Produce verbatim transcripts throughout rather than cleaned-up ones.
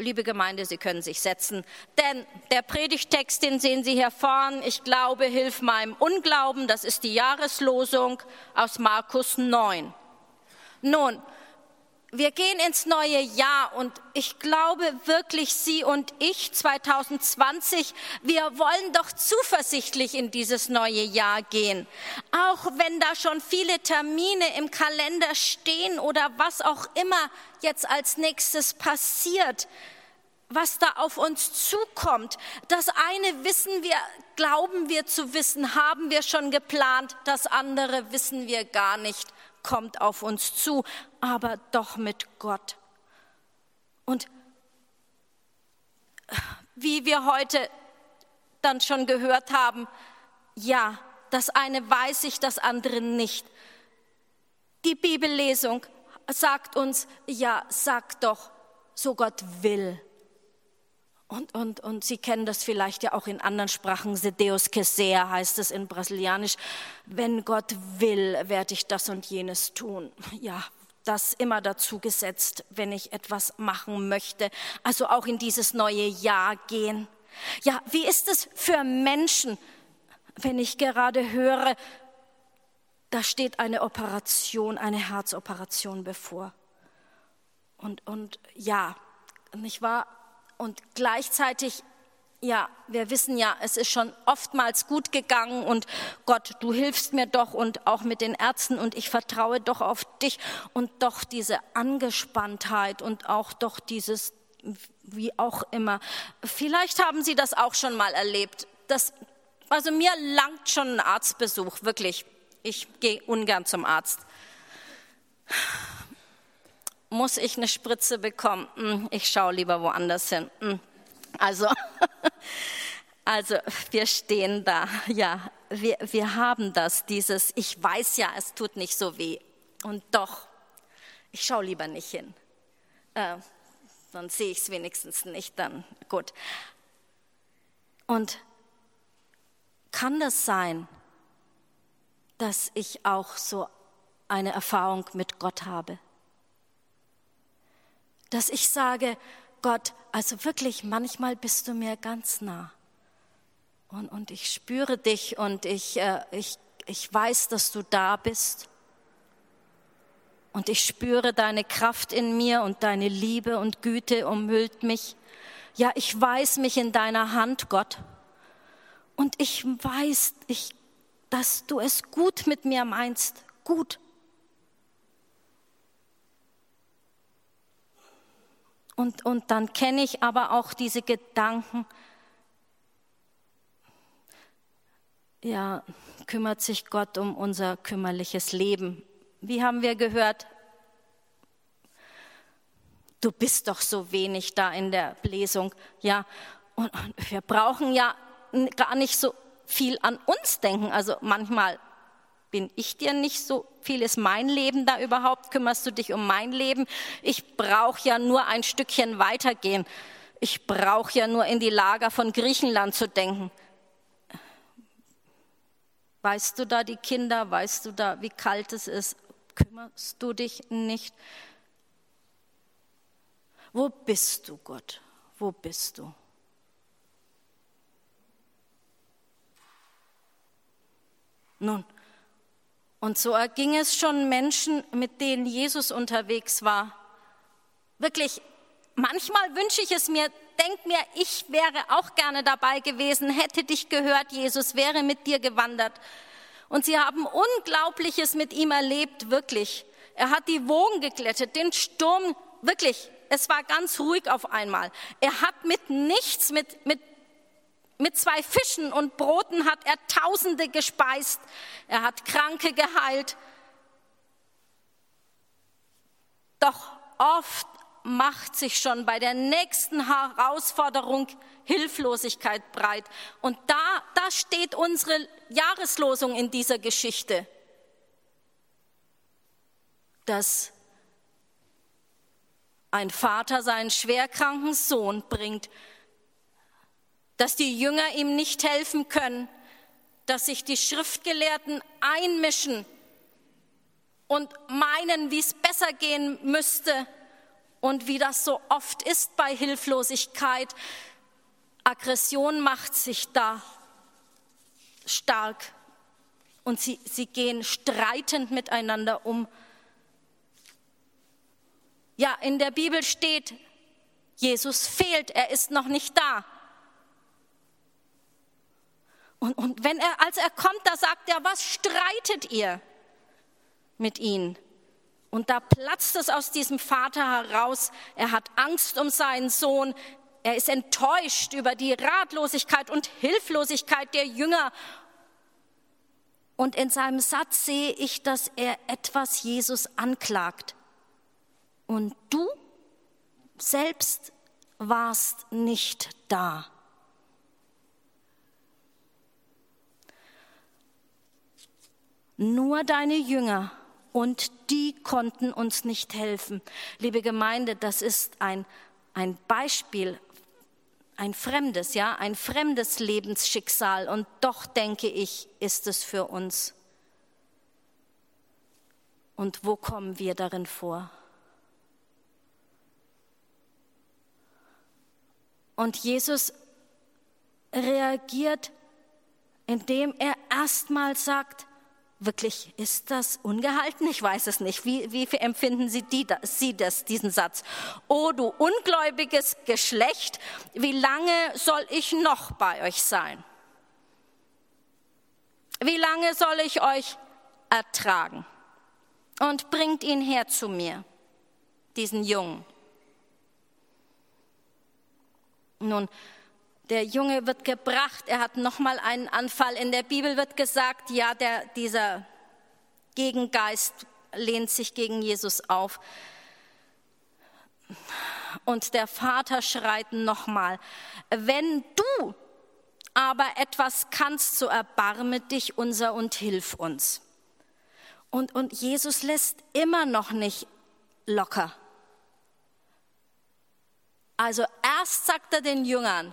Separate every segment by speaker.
Speaker 1: liebe Gemeinde, Sie können sich setzen, denn der Predigtext, den sehen Sie hier vorn, ich glaube, hilf meinem Unglauben, das ist die Jahreslosung aus Markus neun. Nun, wir gehen ins neue Jahr und ich glaube wirklich, Sie und ich, zwanzig zwanzig, wir wollen doch zuversichtlich in dieses neue Jahr gehen. Auch wenn da schon viele Termine im Kalender stehen oder was auch immer jetzt als nächstes passiert, was da auf uns zukommt. Das eine wissen wir, glauben wir zu wissen, haben wir schon geplant, das andere wissen wir gar nicht, kommt auf uns zu, aber doch mit Gott. Und wie wir heute dann schon gehört haben, ja, das eine weiß ich, das andere nicht. Die Bibellesung sagt uns, ja, sag doch, so Gott will. Und, und, und Sie kennen das vielleicht ja auch in anderen Sprachen, se Deus quiser heißt es in Brasilianisch, wenn Gott will, werde ich das und jenes tun. Ja, das immer dazu gesetzt, wenn ich etwas machen möchte, also auch in dieses neue Jahr gehen. Ja, wie ist es für Menschen, wenn ich gerade höre, da steht eine Operation, eine Herzoperation bevor. Und, und ja, nicht wahr? Und gleichzeitig, ja, wir wissen ja, es ist schon oftmals gut gegangen und Gott, du hilfst mir doch und auch mit den Ärzten und ich vertraue doch auf dich und doch diese Angespanntheit und auch doch dieses, wie auch immer. Vielleicht haben Sie das auch schon mal erlebt. Das, also mir langt schon ein Arztbesuch, wirklich. Ich gehe ungern zum Arzt. Muss ich eine Spritze bekommen? Ich schaue lieber woanders hin. Also, also wir stehen da, ja, wir, wir haben das, dieses, ich weiß ja, es tut nicht so weh. Und doch, ich schaue lieber nicht hin. Äh, dann sehe ich es wenigstens nicht, dann gut. Und kann das sein, dass ich auch so eine Erfahrung mit Gott habe? Dass ich sage, Gott, also wirklich, manchmal bist du mir ganz nah. Und, und ich spüre dich und ich, äh, ich, ich weiß, dass du da bist. Und ich spüre deine Kraft in mir und deine Liebe und Güte umhüllt mich. Ja, ich weiß mich in deiner Hand, Gott. Und ich weiß, ich, dass du es gut mit mir meinst, gut. Und, und dann kenne ich aber auch diese Gedanken, ja, kümmert sich Gott um unser kümmerliches Leben. Wie haben wir gehört? Du bist doch so wenig da in der Lesung. Ja, und, und wir brauchen ja gar nicht so viel an uns denken. Also manchmal bin ich dir nicht so viel, ist mein Leben da überhaupt? Kümmerst du dich um mein Leben? Ich brauche ja nur ein Stückchen weitergehen. Ich brauche ja nur in die Lager von Griechenland zu denken. Weißt du da die Kinder? Weißt du da, wie kalt es ist? Kümmerst du dich nicht? Wo bist du, Gott? Wo bist du? Nun, und so erging es schon Menschen, mit denen Jesus unterwegs war. Wirklich, manchmal wünsche ich es mir, denk mir, ich wäre auch gerne dabei gewesen, hätte dich gehört, Jesus wäre mit dir gewandert. Und sie haben Unglaubliches mit ihm erlebt, wirklich. Er hat die Wogen geglättet, den Sturm, wirklich, es war ganz ruhig auf einmal. Er hat mit nichts, mit, mit Mit zwei Fischen und Broten hat er Tausende gespeist. Er hat Kranke geheilt. Doch oft macht sich schon bei der nächsten Herausforderung Hilflosigkeit breit. Und da, da steht unsere Jahreslosung in dieser Geschichte. Dass ein Vater seinen schwerkranken Sohn bringt, dass die Jünger ihm nicht helfen können, dass sich die Schriftgelehrten einmischen und meinen, wie es besser gehen müsste Und wie das so oft ist bei Hilflosigkeit, Aggression macht sich da stark und sie, sie gehen streitend miteinander um. Ja, in der Bibel steht, Jesus fehlt, er ist noch nicht da. Und, und wenn er, als er kommt, da sagt er, was streitet ihr mit ihm? Und da platzt es aus diesem Vater heraus. Er hat Angst um seinen Sohn. Er ist enttäuscht über die Ratlosigkeit und Hilflosigkeit der Jünger. Und in seinem Satz sehe ich, dass er etwas Jesus anklagt. Und du selbst warst nicht da. Nur deine Jünger und die konnten uns nicht helfen. Liebe Gemeinde, das ist ein, ein Beispiel, ein fremdes, ja, ein fremdes Lebensschicksal. Und doch denke ich, ist es für uns. Und wo kommen wir darin vor? Und Jesus reagiert, indem er erstmal sagt, wirklich, ist das ungehalten? Ich weiß es nicht. Wie, wie empfinden Sie, die, Sie das, diesen Satz? O du ungläubiges Geschlecht, wie lange soll ich noch bei euch sein? Wie lange soll ich euch ertragen? Und bringt ihn her zu mir, diesen Jungen. Nun, der Junge wird gebracht, er hat nochmal einen Anfall. In der Bibel wird gesagt, ja, der, dieser Gegengeist lehnt sich gegen Jesus auf. Und der Vater schreit nochmal, wenn du aber etwas kannst, so erbarme dich unser und hilf uns. Und, und Jesus lässt immer noch nicht locker. Also erst sagt er den Jüngern,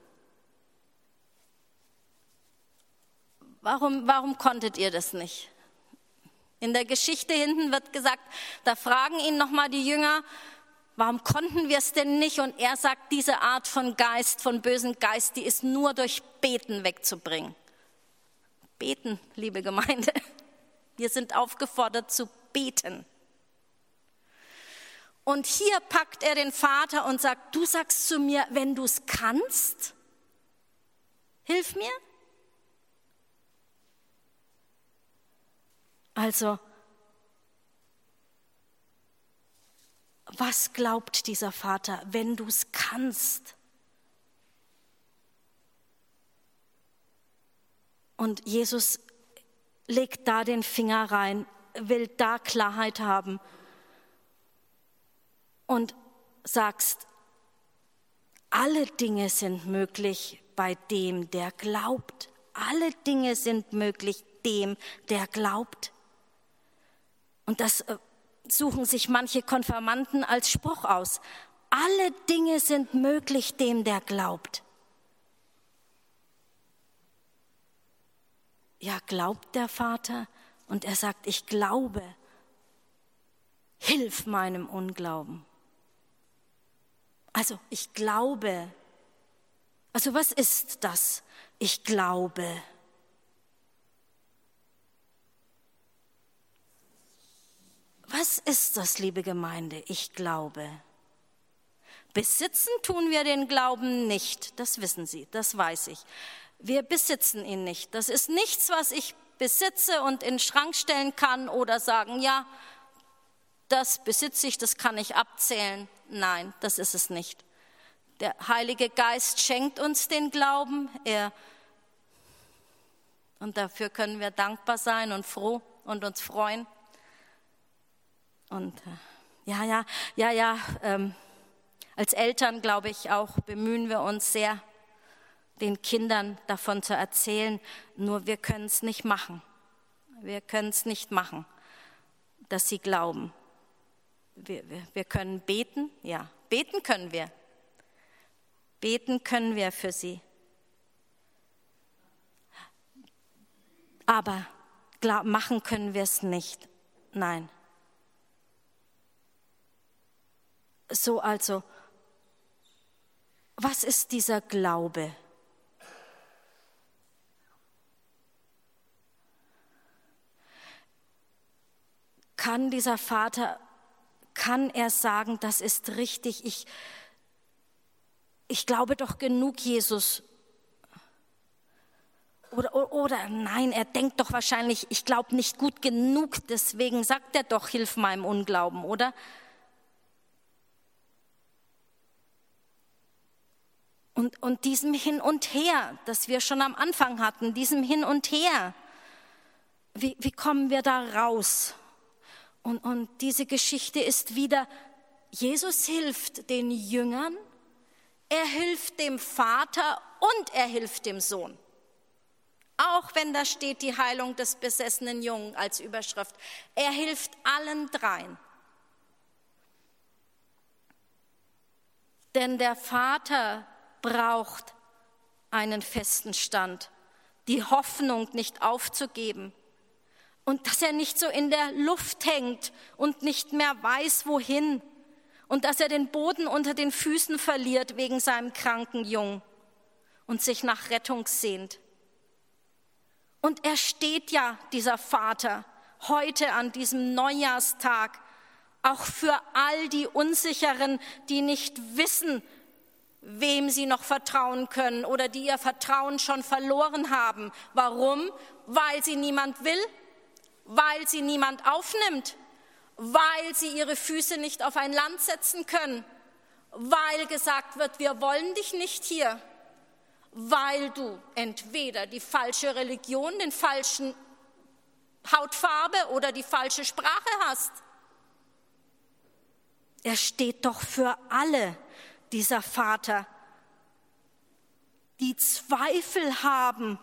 Speaker 1: Warum, warum konntet ihr das nicht? In der Geschichte hinten wird gesagt, da fragen ihn nochmal die Jünger, warum konnten wir es denn nicht? Und er sagt, diese Art von Geist, von bösen Geist, die ist nur durch Beten wegzubringen. Beten, liebe Gemeinde. Wir sind aufgefordert zu beten. Und hier packt er den Vater und sagt, du sagst zu mir, wenn du es kannst, hilf mir. Also, was glaubt dieser Vater, wenn du es kannst? Und Jesus legt da den Finger rein, will da Klarheit haben und sagst, alle Dinge sind möglich bei dem, der glaubt. Alle Dinge sind möglich dem, der glaubt. Und das suchen sich manche Konfirmanden als Spruch aus. Alle Dinge sind möglich dem, der glaubt. Ja, glaubt der Vater? Und er sagt, ich glaube. Hilf meinem Unglauben. Also, ich glaube. Also, was ist das? Ich glaube. Was ist das, liebe Gemeinde? Ich glaube. Besitzen tun wir den Glauben nicht, das wissen Sie, das weiß ich. Wir besitzen ihn nicht. Das ist nichts, was ich besitze und in den Schrank stellen kann oder sagen, ja, das besitze ich, das kann ich abzählen. Nein, das ist es nicht. Der Heilige Geist schenkt uns den Glauben. Er, und dafür können wir dankbar sein und froh und uns freuen. Und äh, ja, ja, ja, ja, ähm, als Eltern, glaube ich, auch bemühen wir uns sehr, den Kindern davon zu erzählen. Nur wir können es nicht machen. Wir können es nicht machen, dass sie glauben. Wir, wir, wir können beten, ja, beten können wir. Beten können wir für sie. Aber glaub, machen können wir es nicht. Nein. So also, was ist dieser Glaube? Kann dieser Vater, kann er sagen, das ist richtig, ich, ich glaube doch genug, Jesus. Oder, oder, oder nein, er denkt doch wahrscheinlich, ich glaube nicht gut genug, deswegen sagt er doch, hilf meinem Unglauben, oder? Und, und diesem Hin und Her, das wir schon am Anfang hatten, diesem Hin und Her, wie, wie kommen wir da raus? Und, und diese Geschichte ist wieder, Jesus hilft den Jüngern, er hilft dem Vater und er hilft dem Sohn. Auch wenn da steht die Heilung des besessenen Jungen als Überschrift. Er hilft allen dreien. Denn der Vater braucht einen festen Stand, die Hoffnung nicht aufzugeben und dass er nicht so in der Luft hängt und nicht mehr weiß, wohin und dass er den Boden unter den Füßen verliert wegen seinem kranken Jungen und sich nach Rettung sehnt. Und er steht ja, dieser Vater, heute an diesem Neujahrstag, auch für all die Unsicheren, die nicht wissen, wem sie noch vertrauen können oder die ihr Vertrauen schon verloren haben. Warum? Weil sie niemand will, weil sie niemand aufnimmt, weil sie ihre Füße nicht auf ein Land setzen können, weil gesagt wird, wir wollen dich nicht hier, weil du entweder die falsche Religion, den falschen Hautfarbe oder die falsche Sprache hast. Er steht doch für alle, dieser Vater, die Zweifel haben.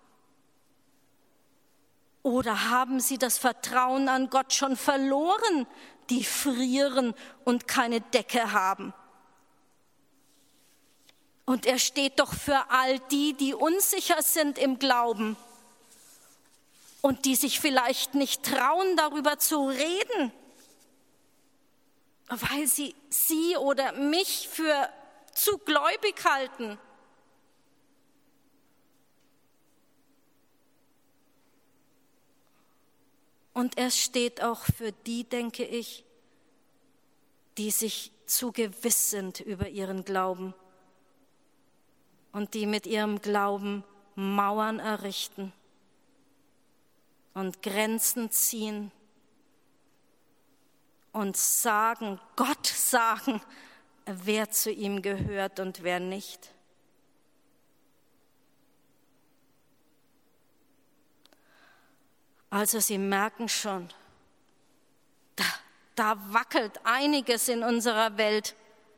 Speaker 1: Oder haben sie das Vertrauen an Gott schon verloren, die frieren und keine Decke haben? Und er steht doch für all die, die unsicher sind im Glauben und die sich vielleicht nicht trauen, darüber zu reden, weil sie sie oder mich für zu gläubig halten. Und er steht auch für die, denke ich, die sich zu gewiss sind über ihren Glauben und die mit ihrem Glauben Mauern errichten und Grenzen ziehen und sagen, Gott sagen, wer zu ihm gehört und wer nicht. Also Sie merken schon, da, da wackelt einiges in unserer Welt.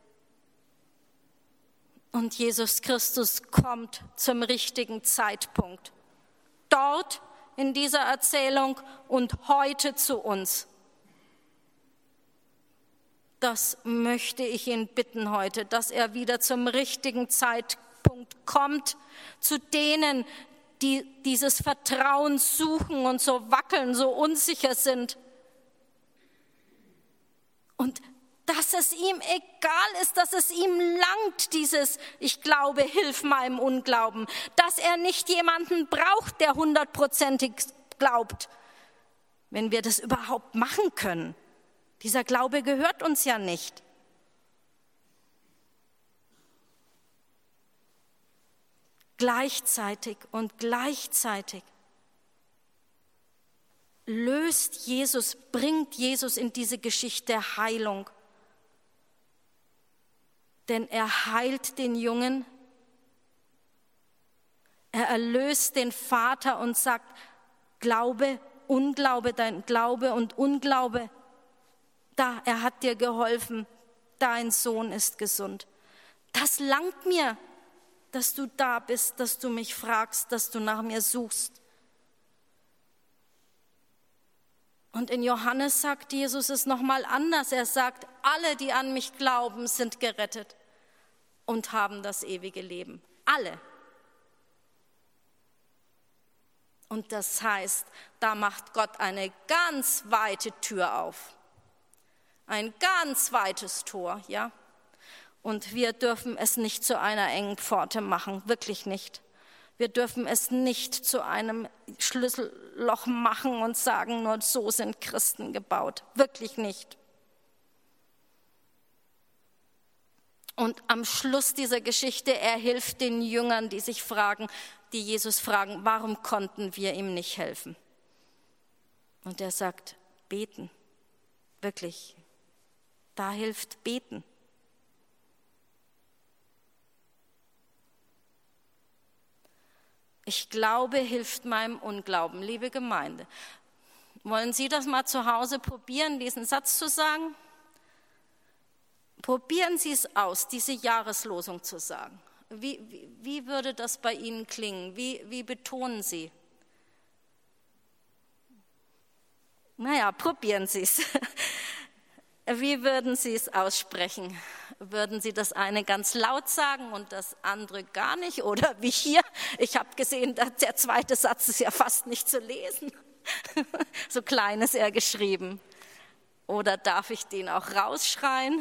Speaker 1: Und Jesus Christus kommt zum richtigen Zeitpunkt. Dort in dieser Erzählung und heute zu uns. Das möchte ich ihn bitten heute, dass er wieder zum richtigen Zeitpunkt kommt, zu denen, die dieses Vertrauen suchen und so wackeln, so unsicher sind. Und dass es ihm egal ist, dass es ihm langt, dieses Ich glaube, hilf meinem Unglauben, dass er nicht jemanden braucht, der hundertprozentig glaubt, wenn wir das überhaupt machen können. Dieser Glaube gehört uns ja nicht. Gleichzeitig und gleichzeitig löst Jesus, bringt Jesus in diese Geschichte Heilung. Denn er heilt den Jungen, er erlöst den Vater und sagt, Glaube, Unglaube, dein Glaube und Unglaube, da, er hat dir geholfen, dein Sohn ist gesund. Das langt mir, dass du da bist, dass du mich fragst, dass du nach mir suchst. Und in Johannes sagt Jesus es nochmal anders. Er sagt, alle, die an mich glauben, sind gerettet und haben das ewige Leben. Alle. Und das heißt, da macht Gott eine ganz weite Tür auf. Ein ganz weites Tor, ja. Und wir dürfen es nicht zu einer engen Pforte machen, wirklich nicht. Wir dürfen es nicht zu einem Schlüsselloch machen und sagen, nur so sind Christen gebaut, wirklich nicht. Und am Schluss dieser Geschichte, er hilft den Jüngern, die sich fragen, die Jesus fragen, warum konnten wir ihm nicht helfen? Und er sagt, beten, wirklich, da hilft beten. Ich glaube, hilft meinem Unglauben, liebe Gemeinde. Wollen Sie das mal zu Hause probieren, diesen Satz zu sagen? Probieren Sie es aus, diese Jahreslosung zu sagen. Wie, wie, wie würde das bei Ihnen klingen? Wie, wie betonen Sie? Naja, probieren Sie es. Wie würden Sie es aussprechen? Würden Sie das eine ganz laut sagen und das andere gar nicht? Oder wie hier, ich habe gesehen, der zweite Satz ist ja fast nicht zu lesen. So klein ist er geschrieben. Oder darf ich den auch rausschreien?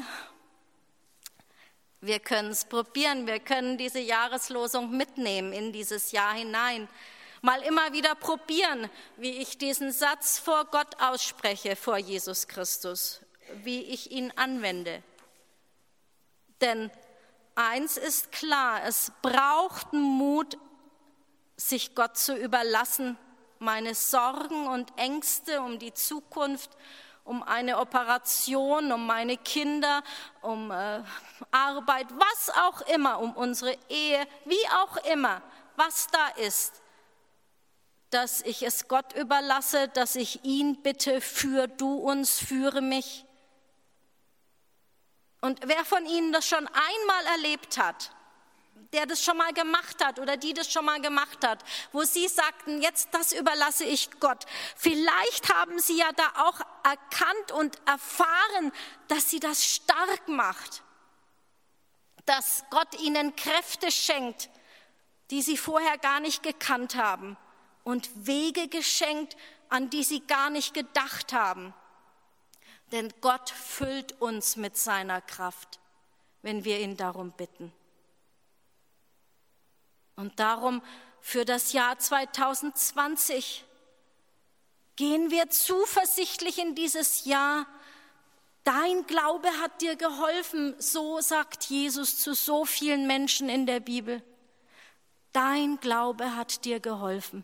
Speaker 1: Wir können es probieren, wir können diese Jahreslosung mitnehmen in dieses Jahr hinein. Mal immer wieder probieren, wie ich diesen Satz vor Gott ausspreche, vor Jesus Christus, wie ich ihn anwende. Denn eins ist klar, es braucht Mut, sich Gott zu überlassen, meine Sorgen und Ängste um die Zukunft, um eine Operation, um meine Kinder, um äh, Arbeit, was auch immer, um unsere Ehe, wie auch immer, was da ist, dass ich es Gott überlasse, dass ich ihn bitte, führ du uns, führe mich. Und wer von Ihnen das schon einmal erlebt hat, der das schon mal gemacht hat oder die das schon mal gemacht hat, wo Sie sagten, jetzt das überlasse ich Gott. Vielleicht haben Sie ja da auch erkannt und erfahren, dass Sie das stark macht, dass Gott Ihnen Kräfte schenkt, die Sie vorher gar nicht gekannt haben und Wege geschenkt, an die Sie gar nicht gedacht haben. Denn Gott füllt uns mit seiner Kraft, wenn wir ihn darum bitten. Und darum für das Jahr zwanzig zwanzig gehen wir zuversichtlich in dieses Jahr. Dein Glaube hat dir geholfen, so sagt Jesus zu so vielen Menschen in der Bibel. Dein Glaube hat dir geholfen.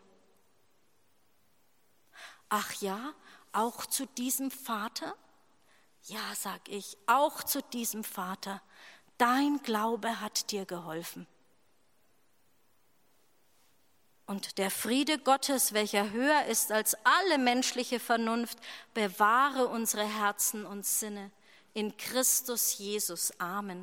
Speaker 1: Ach ja, auch zu diesem Vater? Ja, sag ich, auch zu diesem Vater. Dein Glaube hat dir geholfen. Und der Friede Gottes, welcher höher ist als alle menschliche Vernunft, bewahre unsere Herzen und Sinne in Christus Jesus. Amen.